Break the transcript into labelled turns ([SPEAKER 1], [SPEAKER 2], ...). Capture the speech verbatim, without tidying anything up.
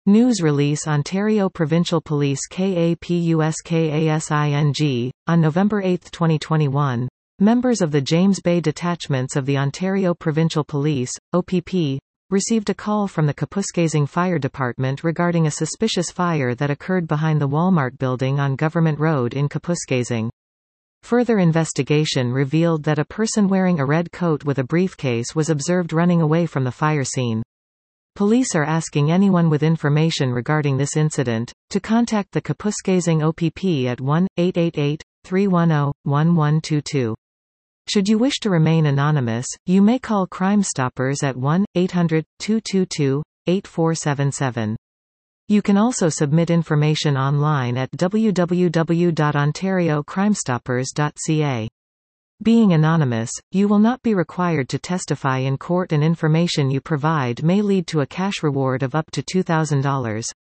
[SPEAKER 1] News release Ontario Provincial Police KAPUSKASING, on November eighth twenty twenty-one, members of the James Bay detachments of the Ontario Provincial Police, O P P, received a call from the Kapuskasing Fire Department regarding a suspicious fire that occurred behind the Walmart building on Government Road in Kapuskasing. Further investigation revealed that a person wearing a red coat with a briefcase was observed running away from the fire scene. Police are asking anyone with information regarding this incident to contact the Kapuskasing O P P at one eight eight eight, three one zero, one one two two. Should you wish to remain anonymous, you may call Crime Stoppers at one eight hundred, two two two, eight four seven seven. You can also submit information online at w w w dot ontario crime stoppers dot c a. Being anonymous, you will not be required to testify in court, and information you provide may lead to a cash reward of up to two thousand dollars.